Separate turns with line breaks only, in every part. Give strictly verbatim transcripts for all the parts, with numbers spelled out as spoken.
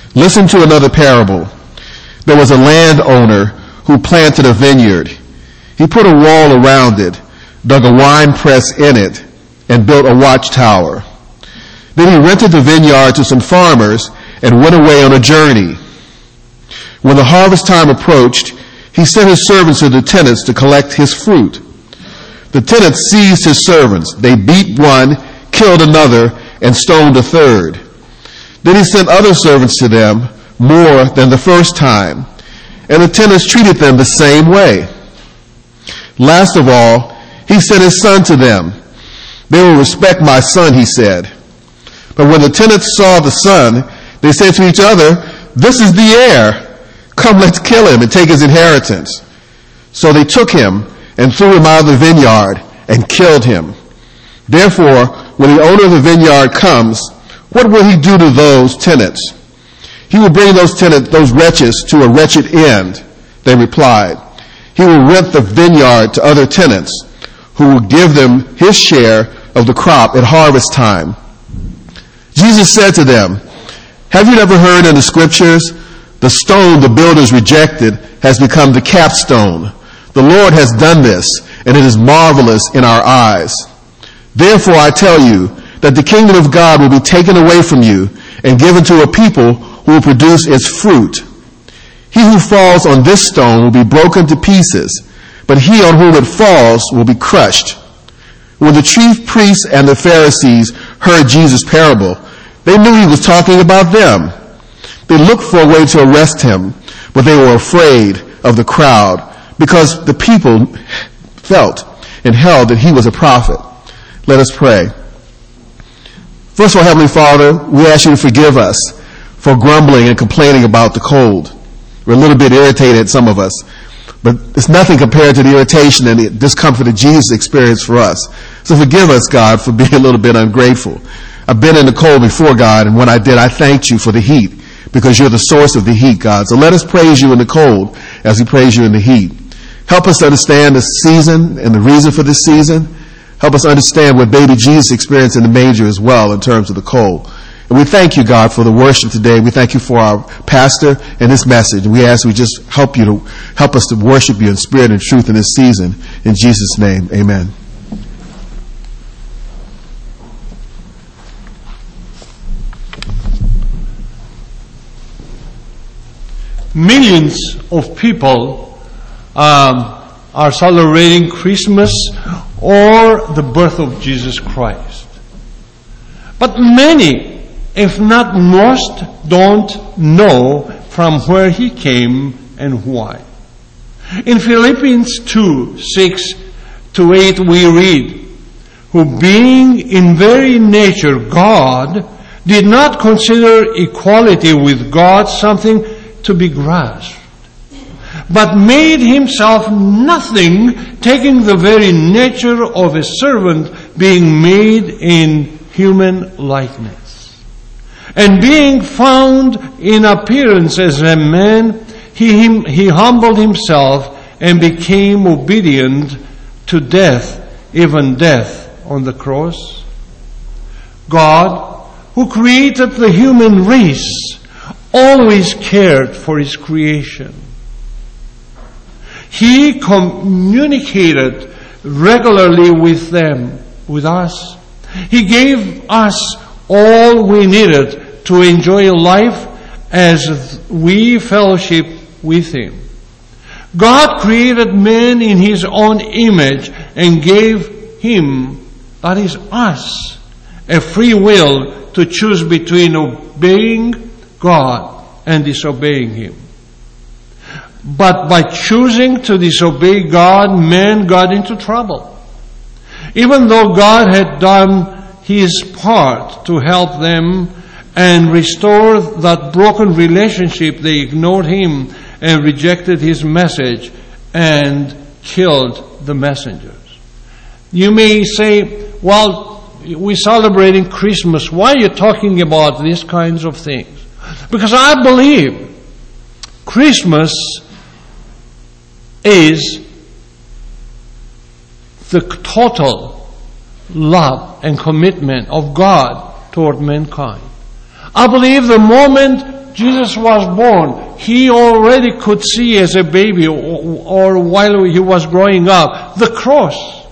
Listen to another parable. There was a landowner who planted a vineyard. He put a wall around it, dug a wine press in it, and built a watchtower. Then he rented the vineyard to some farmers and went away on a journey. When the harvest time approached, he sent his servants to the tenants to collect his fruit. The tenants seized his servants. They beat one, killed another, and stoned a third. Then he sent other servants to them, more than the first time, and the tenants treated them the same way. Last of all, he sent his son to them. They will respect my son, he said. But when the tenants saw the son, they said to each other, this is the heir. Come, let's kill him and take his inheritance. So they took him and threw him out of the vineyard and killed him. Therefore, when the owner of the vineyard comes, what will he do to those tenants? He will bring those tenants, those wretches, to a wretched end. They replied. He will rent the vineyard to other tenants, who will give them his share of the crop at harvest time. Jesus said to them, have you never heard in the scriptures, the stone the builders rejected has become the capstone. The Lord has done this, and it is marvelous in our eyes. Therefore I tell you that the kingdom of God will be taken away from you and given to a people who will produce its fruit. He who falls on this stone will be broken to pieces, but he on whom it falls will be crushed. When the chief priests and the Pharisees heard Jesus' parable, they knew he was talking about them. They looked for a way to arrest him, but they were afraid of the crowd because the people felt and held that he was a prophet. Let us pray. First of all, Heavenly Father, we ask you to forgive us for grumbling and complaining about the cold. We're a little bit irritated, some of us, but it's nothing compared to the irritation and the discomfort that Jesus experienced for us. So forgive us, God, for being a little bit ungrateful. I've been in the cold before, God, and when I did, I thanked you for the heat because you're the source of the heat, God. So let us praise you in the cold as we praise you in the heat. Help us to understand the season and the reason for this season. Help us understand what baby Jesus experienced in the manger as well in terms of the cold. And we thank you, God, for the worship today. We thank you for our pastor and this message. And we ask we just help you to help us to worship you in spirit and truth in this season. In Jesus' name, amen.
Millions of people um, are celebrating Christmas or the birth of Jesus Christ. But many, if not most, don't know from where he came and why. In Philippians two, six to eight we read, who being in very nature God, did not consider equality with God something to be grasped, but made himself nothing, taking the very nature of a servant, being made in human likeness. And being found in appearance as a man, he, him, he humbled himself and became obedient to death, even death on the cross. God, who created the human race, always cared for his creation. He communicated regularly with them, with us. He gave us all we needed to enjoy life as we fellowship with him. God created man in his own image and gave him, that is us, a free will to choose between obeying God and disobeying him. But by choosing to disobey God, man got into trouble. Even though God had done his part to help them and restore that broken relationship, they ignored him and rejected his message and killed the messengers. You may say, well, we're celebrating Christmas. Why are you talking about these kinds of things? Because I believe Christmas is the total love and commitment of God toward mankind. I believe the moment Jesus was born, he already could see as a baby or, or while he was growing up the cross.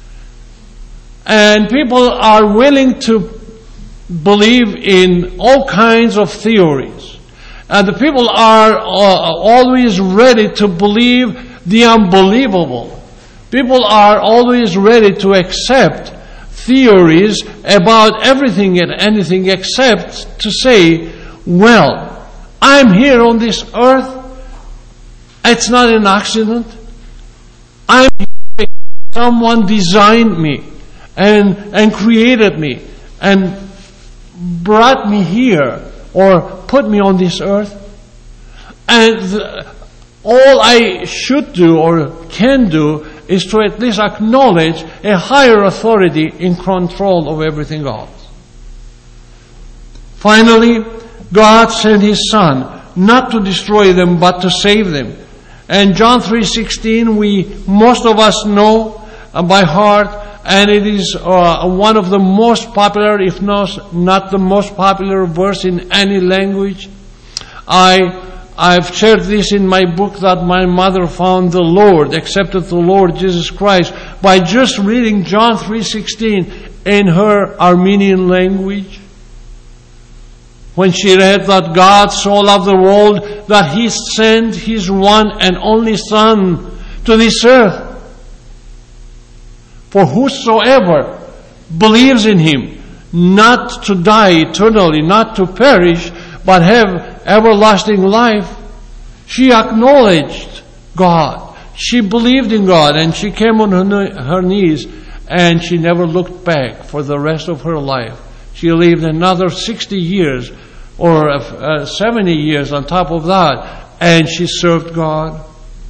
And people are willing to believe in all kinds of theories. And the people are uh, always ready to believe the unbelievable. People are always ready to accept theories about everything and anything except to say, well, I'm here on this earth. It's not an accident. I'm here because someone designed me and, and created me and brought me here or put me on this earth. And the, all I should do or can do is to at least acknowledge a higher authority in control of everything else. Finally, God sent His Son, not to destroy them, but to save them. And John three sixteen, we, most of us know uh, by heart, and it is uh, one of the most popular, if not, not the most popular verse in any language. I, I've shared this in my book that my mother found the Lord, accepted the Lord Jesus Christ, by just reading John three sixteen in her Armenian language. When she read that God so loved the world that He sent His one and only Son to this earth. For whosoever believes in Him, not to die eternally, not to perish, but have everlasting life, she acknowledged God. She believed in God, and she came on her, her knees, and she never looked back for the rest of her life. She lived another sixty years or uh, seventy years on top of that, and she served God.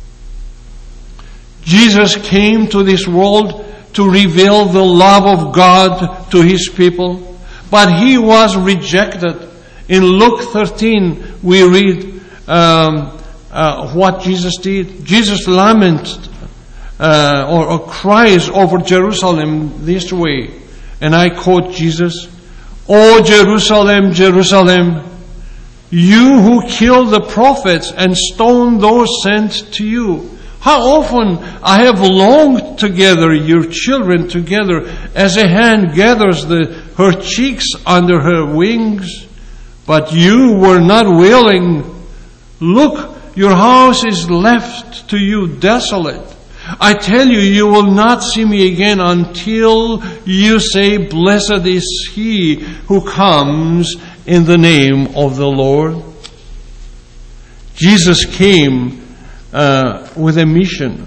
Jesus came to this world to reveal the love of God to His people, but He was rejected. In Luke thirteen, we read um, uh, what Jesus did. Jesus laments uh, or, or cries over Jerusalem this way, and I quote Jesus, "O Jerusalem, Jerusalem, you who kill the prophets and stone those sent to you. How often I have longed to gather your children together as a hen gathers the, her chicks under her wings, but you were not willing. Look, your house is left to you desolate. I tell you, you will not see me again until you say, blessed is he who comes in the name of the Lord." Jesus came uh, with a mission.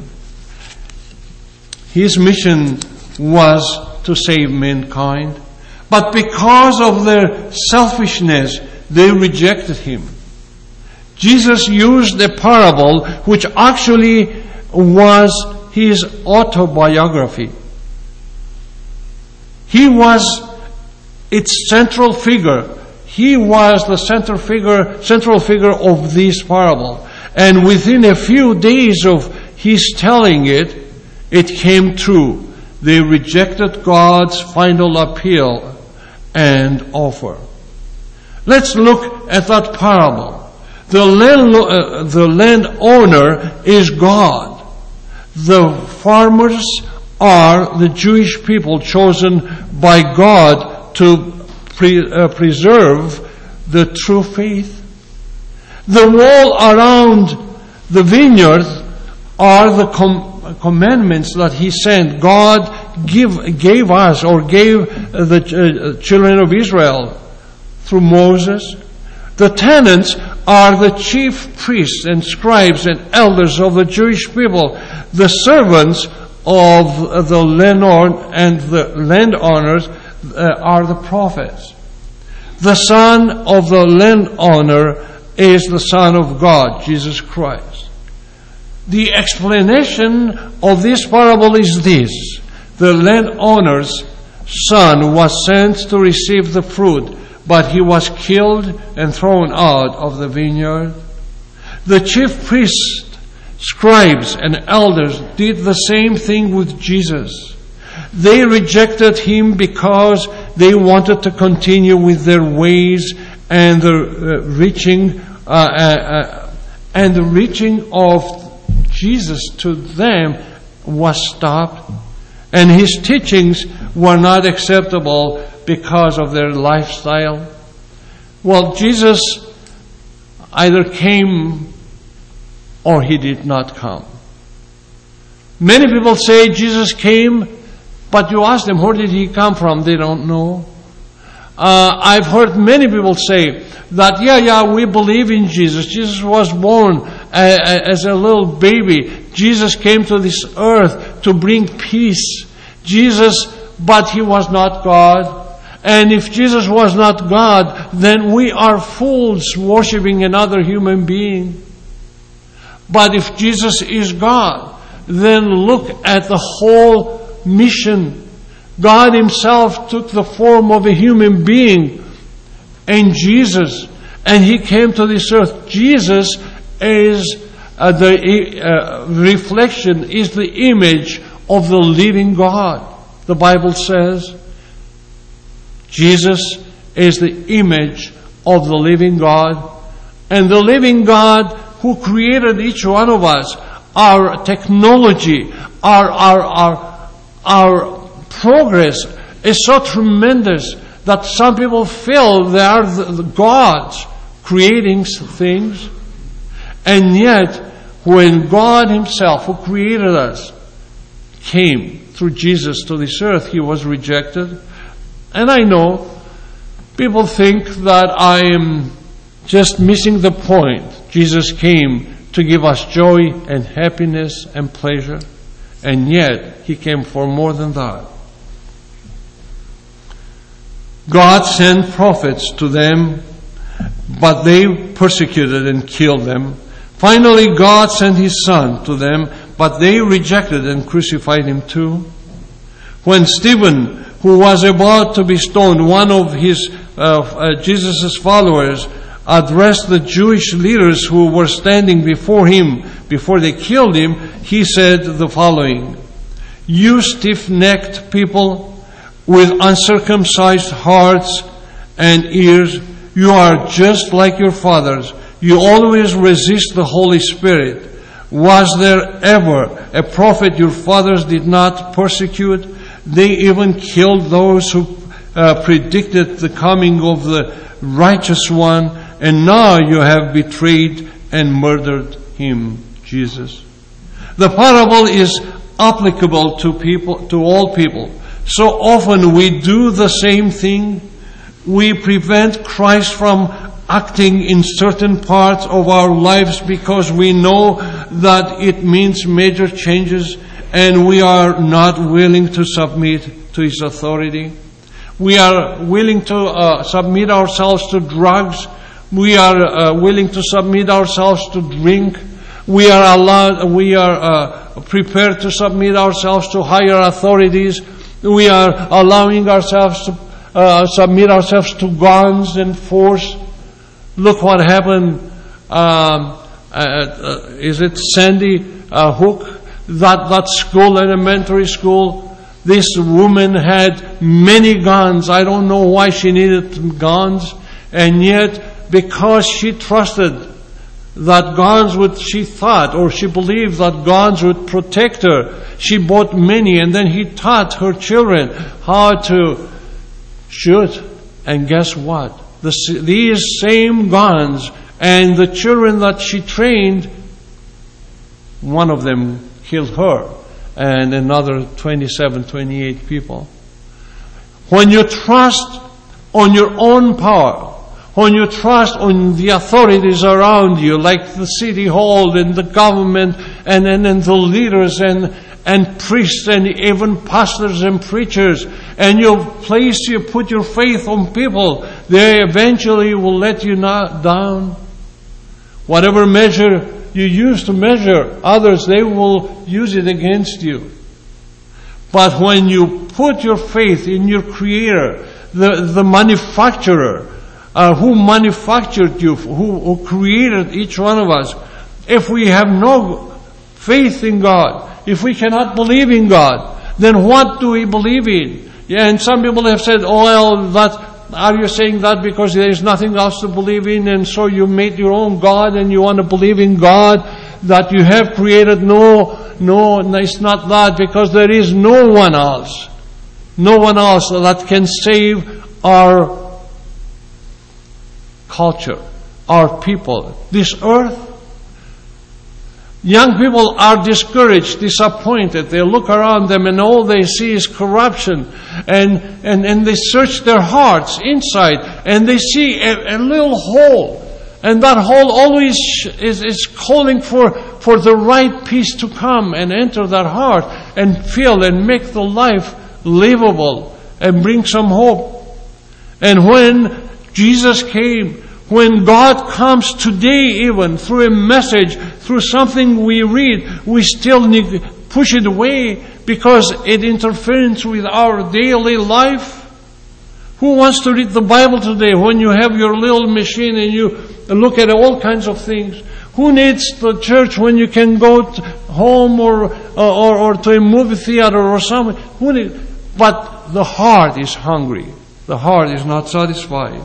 His mission was to save mankind. But because of their selfishness, they rejected Him. Jesus used a parable which actually was His autobiography. He was its central figure. He was the central figure, central figure of this parable. And within a few days of His telling it, it came true. They rejected God's final appeal and offer. Let's look at that parable. The land, uh, the landowner is God. The farmers are the Jewish people chosen by God to pre- uh, preserve the true faith. The wall around the vineyard are the com- commandments that He sent. God give, gave us or gave the uh, children of Israel through Moses. The tenants are the chief priests and scribes and elders of the Jewish people. The servants of the landlord and the landowners uh, are the prophets. The son of the landowner is the Son of God, Jesus Christ. The explanation of this parable is this. The landowner's son was sent to receive the fruit, but he was killed and thrown out of the vineyard. The chief priests, scribes, and elders did the same thing with Jesus. They rejected Him because they wanted to continue with their ways and the uh, reaching uh, uh, uh, and the reaching of Jesus to them was stopped, and his teachings were not acceptable because of their lifestyle. Well, Jesus either came or he did not come. Many people say Jesus came, but you ask them, where did he come from? They don't know. Uh, I've heard many people say that, yeah, yeah, we believe in Jesus. Jesus was born as a little baby. Jesus came to this earth to bring peace. Jesus, but he was not God. And if Jesus was not God, then we are fools worshiping another human being. But if Jesus is God, then look at the whole mission. God himself took the form of a human being and Jesus, and he came to this earth. Jesus is uh, the uh, reflection, is the image of the living God. The Bible says Jesus is the image of the living God. And the living God who created each one of us, our technology, our, our, our, our progress is so tremendous that some people feel they are the, the gods creating things. And yet, when God himself, who created us, came through Jesus to this earth, he was rejected. And I know people think that I am just missing the point. Jesus came to give us joy and happiness and pleasure, and yet he came for more than that. God sent prophets to them, but they persecuted and killed them. Finally, God sent his Son to them, but they rejected and crucified him too. When Stephen, who was about to be stoned, one of his uh, uh, Jesus' followers, addressed the Jewish leaders who were standing before him before they killed him, he said the following: "You stiff-necked people with uncircumcised hearts and ears, you are just like your fathers. You always resist the Holy Spirit. Was there ever a prophet your fathers did not persecute? They even killed those who uh, predicted the coming of the righteous one, and now you have betrayed and murdered him," Jesus. The parable is applicable to people, to all people. So often we do the same thing. We prevent Christ from acting in certain parts of our lives because we know that it means major changes, and we are not willing to submit to his authority. We are willing to uh, submit ourselves to drugs. We are uh, willing to submit ourselves to drink. We are allowed. We are uh, prepared to submit ourselves to higher authorities. We are allowing ourselves to uh, submit ourselves to guns and force. Look what happened. Um, at, uh, is it Sandy uh, Hook? That that school, elementary school. This woman had many guns. I don't know why she needed guns, and yet because she trusted that guns would, she thought, or she believed that guns would protect her, she bought many, and then he taught her children how to shoot. And guess what? The, these same guns and the children that she trained, one of them killed her and another twenty-seven, twenty-eight people. When you trust on your own power, when you trust on the authorities around you, like the city hall and the government and, and, and the leaders and, and priests and even pastors and preachers, and you place, you put your faith on people, they eventually will let you not down. Whatever measure you use to measure others, they will use it against you. But when you put your faith in your Creator, the, the manufacturer, Uh, who manufactured you, who, who created each one of us. If we have no faith in God, if we cannot believe in God, then what do we believe in? Yeah, and some people have said, oh, well, that are you saying that because there is nothing else to believe in, and so you made your own God and you want to believe in God that you have created? No, no, it's not that, because there is no one else. No one else that can save our culture, our people, this earth. Young people are discouraged, disappointed. They look around them and all they see is corruption. And, and, and they search their hearts inside and they see a, a little hole. And that hole always is, is calling for, for the right peace to come and enter that heart and fill and make the life livable and bring some hope. And when Jesus came, when God comes today, even through a message, through something we read, we still need to push it away because it interferes with our daily life. Who wants to read the Bible today when you have your little machine and you look at all kinds of things? Who needs the church when you can go to home or, or, or to a movie theater or something? Who needs? But the heart is hungry. The heart is not satisfied.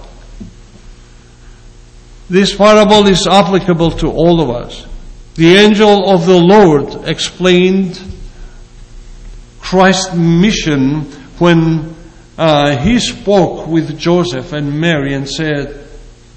This parable is applicable to all of us. The angel of the Lord explained Christ's mission when uh, he spoke with Joseph and Mary and said,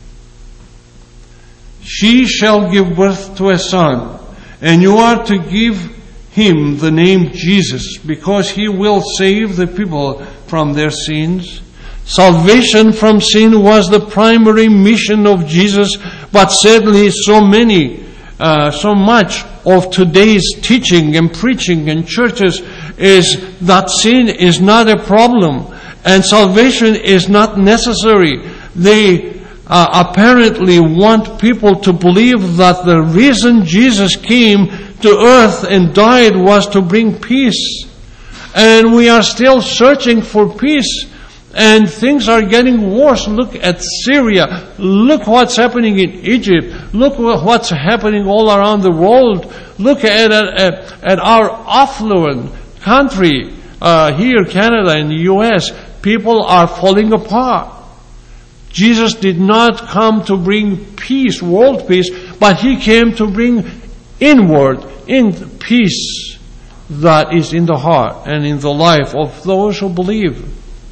"She shall give birth to a son, and you are to give him the name Jesus, because he will save the people from their sins." Salvation from sin was the primary mission of Jesus, but sadly so many, uh, so much of today's teaching and preaching in churches is that sin is not a problem and salvation is not necessary. They uh, apparently want people to believe that the reason Jesus came to earth and died was to bring peace. And we are still searching for peace. And things are getting worse. Look at Syria. Look what's happening in Egypt. Look what's happening all around the world. Look at at, at our affluent country uh, here, Canada and the U S. People are falling apart. Jesus did not come to bring peace, world peace, but He came to bring inward, in peace that is in the heart and in the life of those who believe.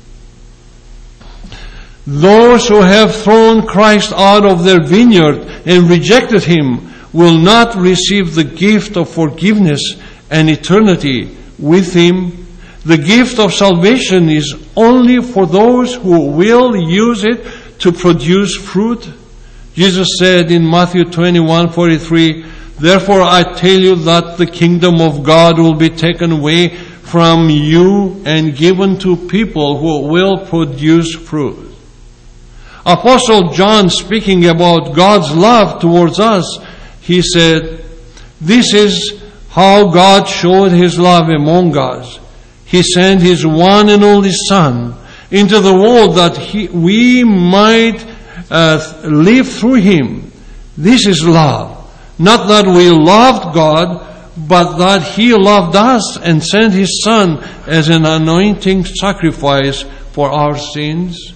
Those who have thrown Christ out of their vineyard and rejected Him will not receive the gift of forgiveness and eternity with Him. The gift of salvation is only for those who will use it to produce fruit. Jesus said in Matthew twenty-one forty-three, "Therefore I tell you that the kingdom of God will be taken away from you and given to people who will produce fruit." Apostle John, speaking about God's love towards us, he said, "This is how God showed His love among us. He sent His one and only Son into the world that he, we might uh, live through Him. This is love. Not that we loved God, but that He loved us and sent His Son as an anointing sacrifice for our sins."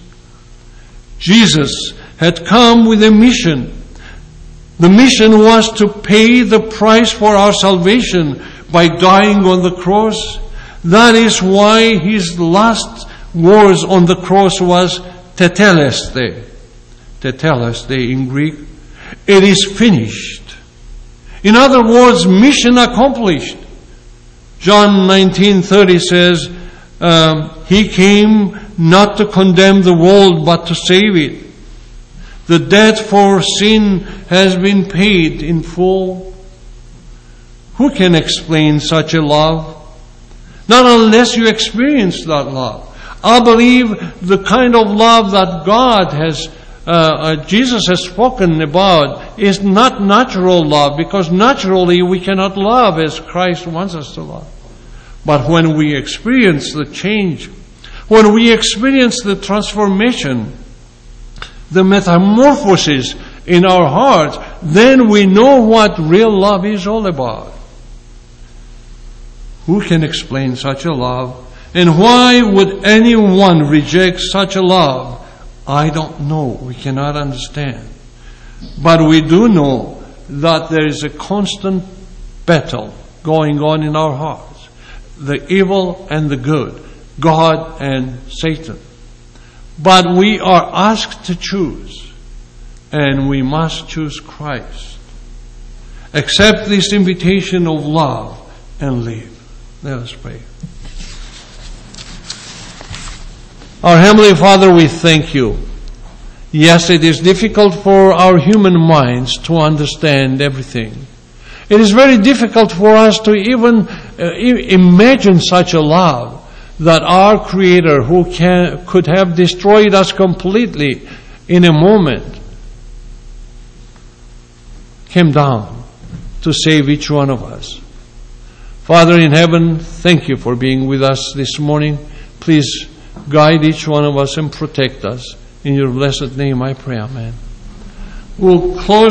Jesus had come with a mission. The mission was to pay the price for our salvation by dying on the cross. That is why His last words on the cross was tetelestai. Tetelestai in Greek. It is finished. In other words, mission accomplished. John nineteen thirty says, um, He came not to condemn the world, but to save it. The debt for sin has been paid in full. Who can explain such a love? Not unless you experience that love. I believe the kind of love that God has, uh, uh, Jesus has spoken about is not natural love, because naturally we cannot love as Christ wants us to love. But when we experience the change, when we experience the transformation, the metamorphosis in our hearts, then we know what real love is all about. Who can explain such a love? And why would anyone reject such a love I don't know. We cannot understand. But we do know that there is a constant battle going on in our hearts. The evil and the good. God and Satan. But we are asked to choose. And we must choose Christ. Accept this invitation of love and live. Let us pray. Our Heavenly Father, we thank you. Yes, it is difficult for our human minds to understand everything. It is very difficult for us to even uh, imagine such a love that our Creator, who can, could have destroyed us completely in a moment, came down to save each one of us. Father in heaven, thank you for being with us this morning. Please guide each one of us and protect us. In your blessed name I pray, amen. We'll close